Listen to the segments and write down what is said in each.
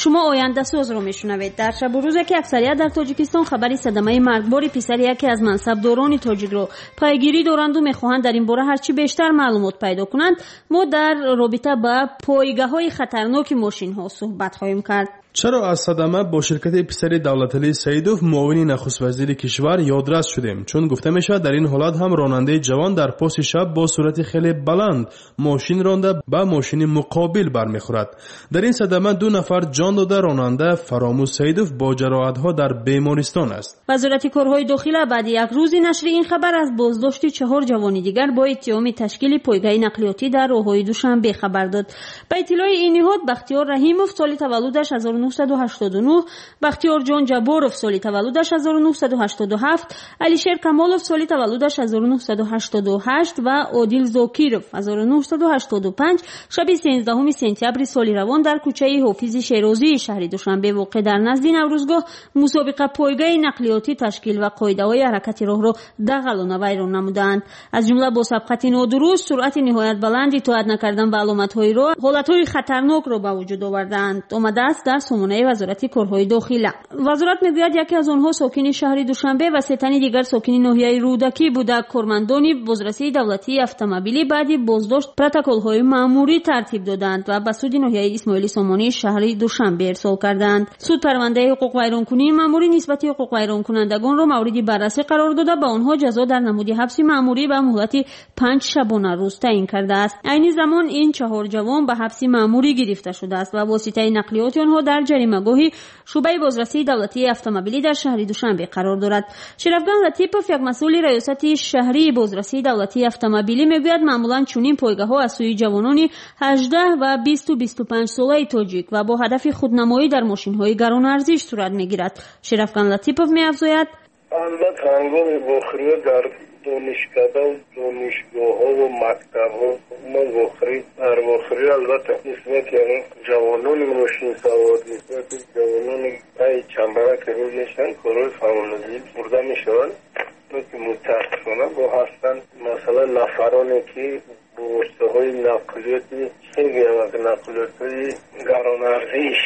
شما آینده ساز رو میشنوید. در شب و روزی که اکثریت در تاجیکستان خبری صدمه مرگبار پسر یکی از منصبداران تاجیک رو پیگیری دارند و میخواهند در این باره هرچی بیشتر معلومات پیدا کنند، ما در رابطه با پایگاه‌های خطرناک ماشین ها صحبت خواهیم کرد. چرا از صدمه با شرکت پسر دولتعلی سیدوف معاون نخست وزیر کشور یادرس شدیم؟ چون گفته میشه در این حالت هم راننده جوان در پاس شب با سرعت خیلی بلند ماشین رانده به ماشین مقابل برمیخورد. در این صدمه 2 نفر جان داده. راننده فراموز سیدوف با جراحت‌ها در بیمارستان است. وزارت کارهای داخله بعد یک روزی نشر این خبر از بازداشت 4 جوان دیگر با اتهام تشکیل پایگاه نقلیاتی در راههای دوشنبه خبر داد. به اطلاع این نهاد بختیار رحیموف سال تولدش 1989، بختیار جان جباروف سال تولدش 1987، علیشیر کمالوف سال تولدش 1988 و عادل زاکیروف 1985 شب 13 سپتامبر سال روان در کوچه حافظ شیرازی شهر دوشنبه واقع در نزد نوروزگاه مسابقه پایگاه نقلیاتی تشکیل و قاعده‌های حرکت راه را دغل و ویران نمودند. از جمله با سبقت نادرست، سرعت نهایت بلند، اطاعت نکردن به علامت‌های راه، حالت‌های خطرناک را به وجود آوردند. آمده است در سامانه وزارت کارهای داخله. وزارت میگوید یکی از آنها ساکن شهر دوشنبه و 3 تن دیگر ساکن ناحیه رودکی بوده. کارمندان بازرسی دولتی اتومبیلی بعد بازداشت پروتکل‌های مأموری ترتیب دادند و به سود ناحیه اسماعیلی سامانی شهر دوشنبه ارسال کردند. سود پرونده حقوق ویرانکنی مأموری نسبت حقوق ویران کنندگان را مورد بررسی قرار داده به آنها جزا در نماد حبس مأموری و مهلت 5 شبانه روز تعیین کرده است. عین زمان این 4 جوان به حبس مأموری گرفته شده است و واسطه نقلیات آنها در جریمه‌گاه شعبه بازرسی دولتی اتومبیلی در شهر دوشنبه قرار دارد. شرفگان لطیپوف یک مسئول ریاست شهری بازرسی دولتی اتومبیلی میگوید معمولا چنین پایگاه‌ها از سوی جوانان 18 و 20 و 25 ساله تاجیک و با هدف خودنمایی در ماشین‌های گران ارزش صورت میگیرد. شرفگان لطیپوف می‌افزاید: البته هنگام بخاری در دانشکده و دانشگاه‌ها و مکتب‌ها ما در بخاری البته نسبت یعنی جوانان ماشین سوار نسبت جوانان ای چنبرک روز میشن کارهای فوق‌العاده برده میشوند که متاسفانه با هستن مثلا نفرانی که با واسطه‌های نقلیاتی خیلی نقلیات‌های گران ارزش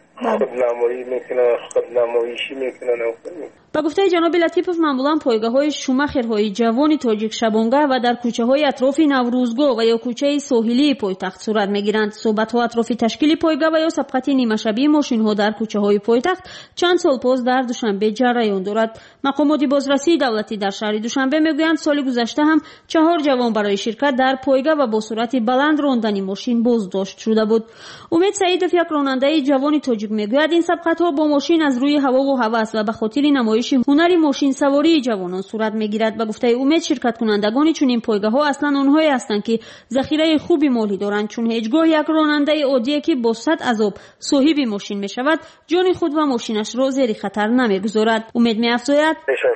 خودنمایشی میکنن. با گفته جناب لطیپوف معمولا پایگاه‌های شومخرهای جوان تاجیک شبانگاه و در کوچه‌های اطراف نوروزگاه و یا کوچه ساحلی پایتخت صورت میگیرند. صحبت‌ها اطراف تشکیل پایگاه و یا سبقت نیمه شبی ماشین‌ها در کوچه‌های پایتخت چند سال پس در دوشنبه جریان دارد. مقامات بازرسی دولتی در شهر دوشنبه میگویند سال گذشته هم 4 جوان برای شرکت در پایگاه و با سرعت بلند راندن ماشین بازداشت شده بود. امید سعیدوف یک راننده جوان تاجیک میگوید این سبقت‌ها با ماشین از روی هوا و هوس و به خاطر نمایش هنری ماشین سواری جوانان صورت میگیرد. به گفته امید شرکت کنندگان چنین پایگاه‌ها اصلا آنهایی هستند که ذخیره خوبی مالی دارند، چون هیچگاه یک راننده عادی که با صد عذاب صاحب ماشین میشود جان خود و ماشینش را زیر خطر نمیگذارد. امید می‌افزاید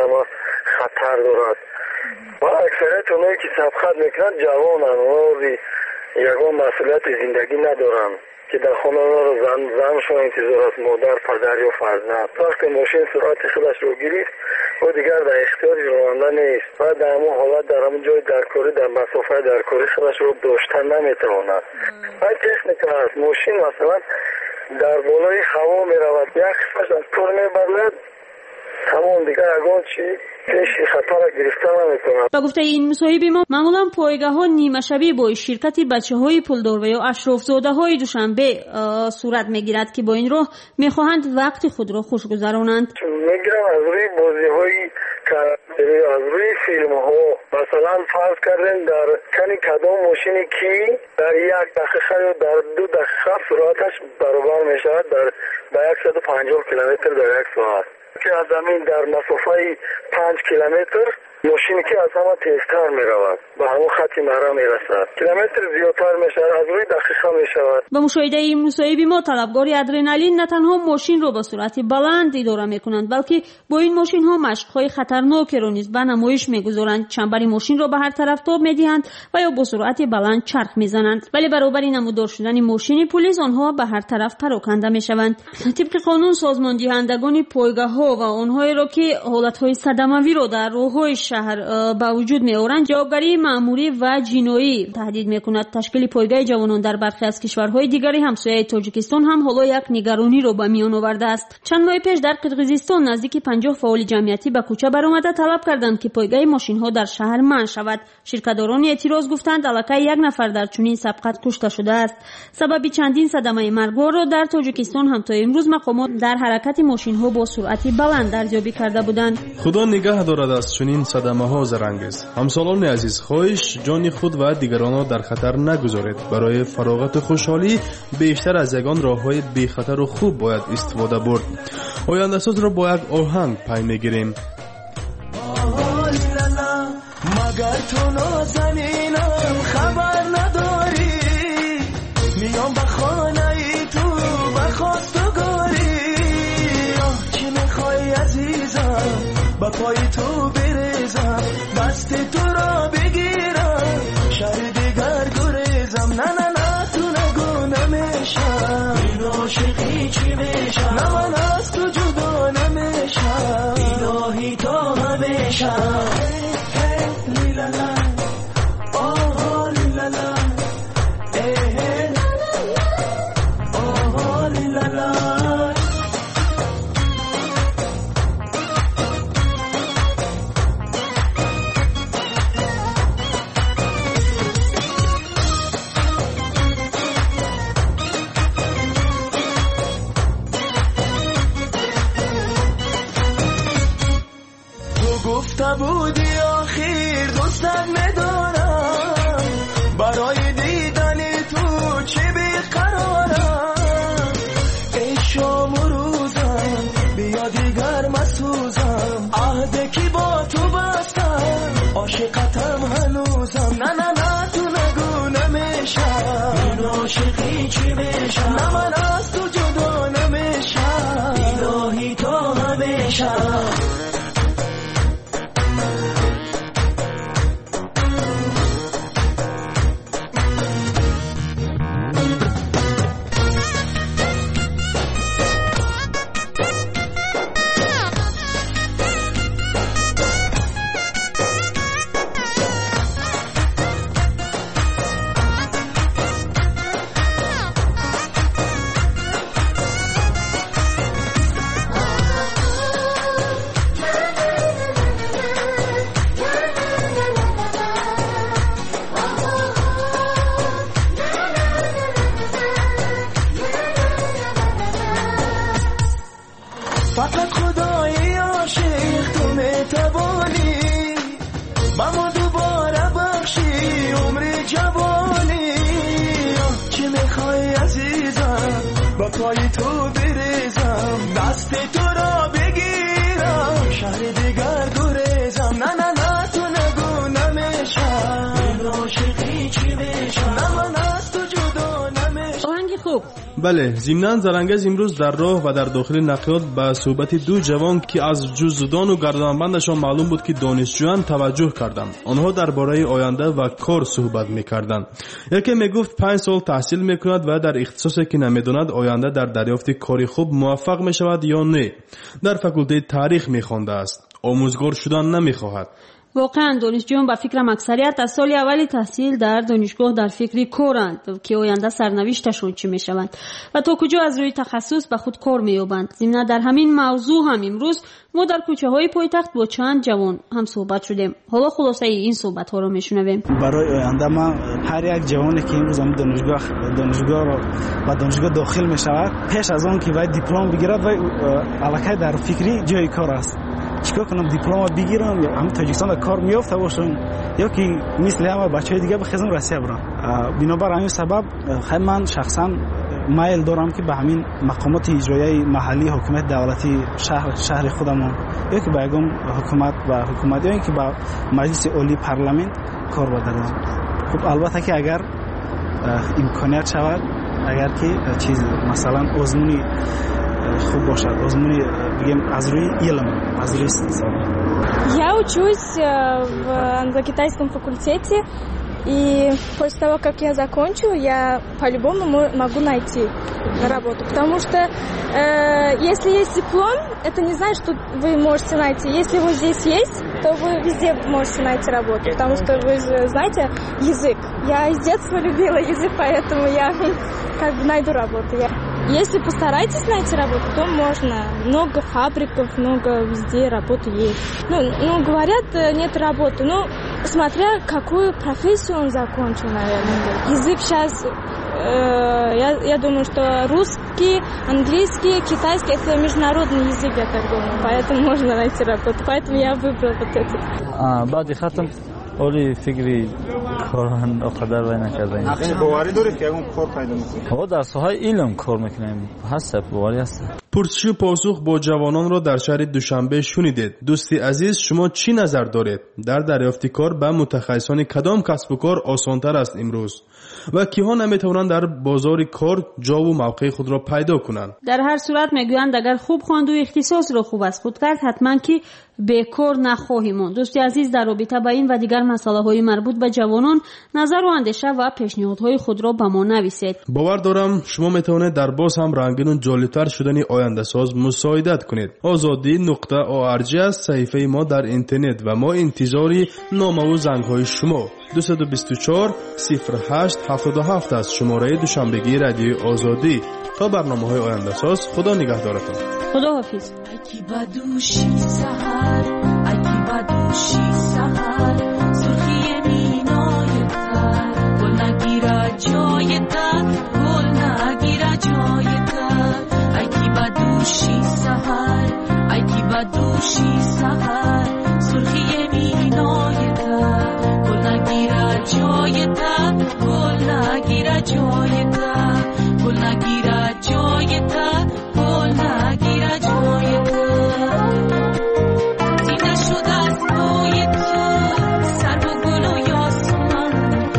خطر دارد و اکثریت اونایی که سبقت میکنند جوانند و یگان مسئولیت زندگی ندارند که در خانه رو زنشون انتظار است مادر پدر یا فرزند. وقتی ماشین سرعت خودش رو گرفت و دیگر در اختیار راننده نیست و در همون حالت در همون جای درکاری در مسافه درکاری خودش رو داشتن نمیتواند. این تکنیک است. ماشین مثلا در بالای هوا میرود یک قسمش از کار میبرد تمام دیگر اگان چی پیشی خطر گرفتن نمیتواند. با گفته این مصاحب ما معمولا پایگاه‌ها نیمه شبی با شرکت بچه‌های پولدار و یا اشراف‌زاده‌های دوشنبه صورت میگیرد که با این راه میخواهند وقت خود را خوش گذرانند. میگم از روی بازی‌های از روی فیلم‌ها مثلا فرض کردن در کنی کدام ماشینی که در 1 دقیقه یا در 2 دقیقه سرعتش برابر میشود به 150 کیلومتر در 1 ساعت که از زمین در مسافه 5 کیلومتر ماشینی که از همه تیزتر می رود به همون خط مرا می رسد کیلومتر زیادتر می شود از روی دقیقه می شود. با مشاهده این مصاحب ما طلبگار ادرنالین نه تنها ماشین رو با سرعت بلند اداره می کنند بلکه با این ماشین ها مشق‌های خطرناکی رو نیز به نمایش می گذارند. چنبر ماشین رو به هر طرف تاب می دهند و یا با سرعت بلند چرخ می زنند، ولی برابر نمودار شدن ماشین پلیس آنها به هر طرف پراکنده می شوند. طبق قانون سازمان دهندگان پایگاه ها و آنهایی را که حالت های صدمه‌آور را در راه‌های шаҳр ба вуҷуд меоранд, ҷавобгарии маъмурӣ ва ҷиноӣ таҳдид мекунад. ташкили пойгаи ҷавонон дар бархе аз кишварҳои дигари ҳамсояи Тоҷикистон ҳам ҳоло як нигарониро ба миён овардааст. чанд моҳи пеш дар Қирғизистон наздики 50 фаъоли ҷамъиятӣ ба кӯча баромада талаб карданд ки пойгаи мошинҳо дар шаҳр манъ шавад. ширкатдорони эътироз гуфтанд аллакай як нафар дар чунин сабқат кушта шудааст. сабаби чандин садамаи маргворро дар Тоҷикистон ҳам то имрӯз мақомот дар ҳаракати мошинҳо бо суръати баланд арзёбӣ карда буданд. худо нигаҳ дорад аз чунин садамаҳо зарангез. ҳамсолони азиз, хоҳиш ҷони худ ва дигаронро дар хатар нагузоред. барои фароғату хушҳолӣ бештар аз ягон роҳҳои бехатару хуб бояд истифода бурд. ояндасозро бо як оҳанг пай мегирем. مگر تو نازنینم خبر نداری میام به خانه تو بخواستگاری چی میخوای عزیزم با پای تو بریزم دست تو را بگیرم شهر دیگر گریزم نه نه نه تو نگو نمیشم این عاشقی چی میشم نه من از تو جدا نمیشم الهی تا همیشم گفته بودی آخر دوستت میدارم برای دیدن تو چه بیقرارم ای شام و روزم بیا دیگر مسوزم عهده کی با تو بستم عاشقتم هنوزم نه نه نه تو نگو نمیشم این عاشقی چی میشم نه من از تو جدا نمیشم الهی تا همیشه فقط خدای عاشق تو میتوانی با ما دوباره بخشی عمر جوانی چی میخوای عزیزم با پای تو بریزم دست تو را بگیرم شهر دیگر گریزم نه نه نه تو نگو نمیشم این عاشقی چی میشم نه من از تو جدا نمیشم. آهنگ خوب. بله، ضمناً زرنگز امروز در راه و در داخل نقلات به صحبت دو جوان که از جزودان و گردنبندشان معلوم بود که دانشجویان توجه کردند. آنها درباره آینده و کار صحبت می‌کردند. یکی میگفت 5 سال تحصیل می‌کند و در اختصاصی که نمی‌داند آینده در دریافت کاری خوب موفق می‌شود یا نه. در فاکولته تاریخ می‌خوانده است. آموزگار شدن نمی‌خواهد. واقعا دانشجویان با فکرم اکثریت از سال اولی تحصیل در دانشگاه در فکری کارند که آینده سرنوشتشون چی میشوند و تا کجا از روی تخصص به خود کار مییابند. ضمن در همین موضوع هم امروز ما در کوچه های پایتخت با چند جوان هم صحبت شدیم. حالا خلاصه این صحبت ها رو میشنویم. برای آینده ما هر یک جوانی که امروز هم دانشگاه رو و دانشگاه داخل میشود پیش از آن که باید دیپلم بگیرد و الکی در فکری جای کار است. چیکار کنم دیپلم بگیرم یا هم تاجیکستان کار میافته باشم یا که مثل همه بچهای دیگه بخوام روسیه برم. بنابر همین سبب خیلی من شخصا مایل دارم که به همین مقامات اجرایی محلی حکومت دولتی شهر خودمون یا که به یگان حکومت و حکومت یا اینکه با مجلس عالی پارلمان کار بدم. خب البته که اگر امکانیت شود اگر که چیز مثلا آزمونی خوب бошад озмуни бигем аз рӯи илм аз рӯи Я учусь в англо-китайском факультете, и после того, как я закончу, я по-любому могу найти работу, потому что если есть диплом, это не значит, что вы можете найти. Если его здесь есть, то что вы везде можете найти работу, потому что вы же знаете язык. Я с детства любила язык, поэтому я как бы найду работу. Если постараетесь найти работу, то можно. Много фабриков, много везде работы есть. Ну, говорят, нет работы. Ну, смотря какую профессию он закончил, наверное. Язык сейчас, я думаю, что русский, английский, китайский – это международный язык, я так думаю. Поэтому можно найти работу. Поэтому я выбрала вот это. اولی فکری کاران آخدر وای نکردن. نقش باوری دارید که اون کار پیدا میکنید؟ در ساحه علم کار میکنیم. هست باوری هست. پرسش پاسخ با جوانان را در شهر دوشنبه شنیدید. دوستی عزیز شما چی نظر دارید؟ در دریافت کار به متخصصان کدام کسب و کار آسان‌تر است امروز؟ و کیها نمیتونن در بازار کار جا و موقع خود را پیدا کنند؟ در هر صورت میگویند اگر خوب خواند و اختصاص را خوب از خود کرد حتما که بیکار نخواهی ماند. دوستی عزیز در رابطه با این و دیگر مسائل های مربوط به جوانان نظر و اندیشه و پیشنهادهای خود را به ما نویسید. باور دارم شما میتونید در باز هم رنگین و جالبتر شدن آینده ساز مساعدت کنید. azadi.org است صفحه ما در اینترنت و ما انتظاری نامه و زنگ های شما. 224 08 77 است شماره دوشنبگی رادیو آزادی. تا برنامه‌های آینده ساز خدا نگهدارتان. خدا حافظ. اکی بدوشی سحر اکی بدوشی سحر سرخی مینای تر گل نگیره جای تر گل نگیره جای تر اکی بدوشی سحر اکی بدوشی سحر سرخی مینای تر گل نگیره جای تر گل نگیره جای تر گل نگیره جای تر گل نگیره جای تر زینده شده از بوی تو سر و گل و یاسمن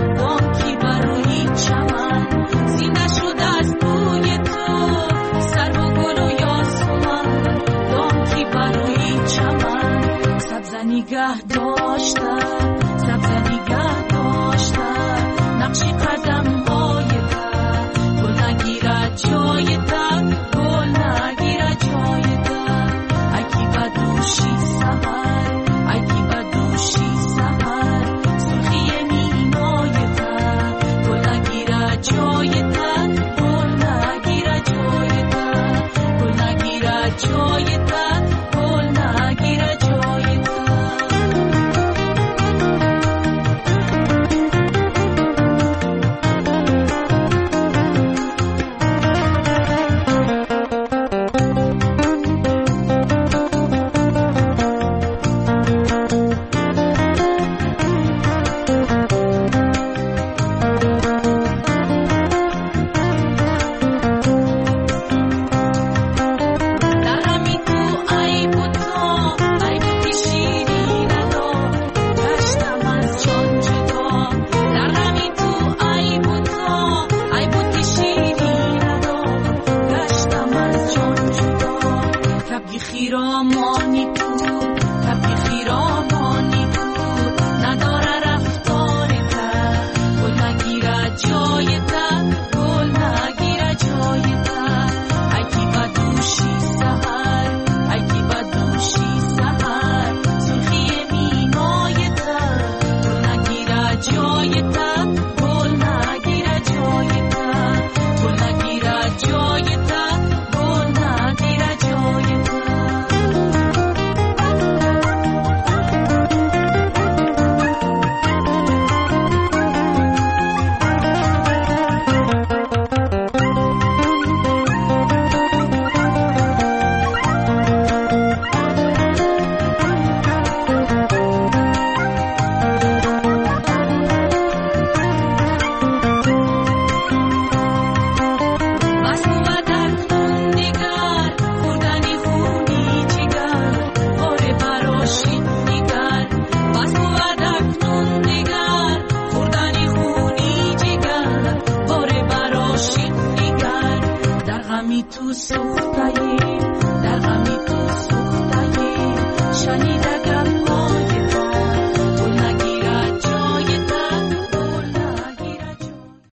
دامکی بروی چمن زینده شده از بوی تو سر و گل و یاسمن دامکی بروی چمن سبزه نگه داشته سبزه نگه داشته نقشی قدم های تر گل نگیره جای تر گل نگیره جای تر اکی بدوشی سحر اکی بدوشی سحر سرخی مینای تر گل نگیره جای تر گل نگیره جای تر گل نگیره جای تر گل نگیره جای تر تو